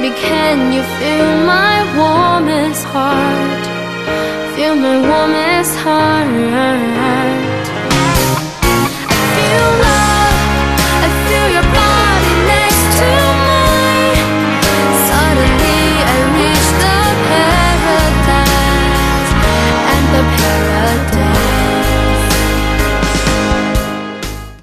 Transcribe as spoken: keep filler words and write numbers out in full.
can you feel my warmest heart? Feel my warmest heart.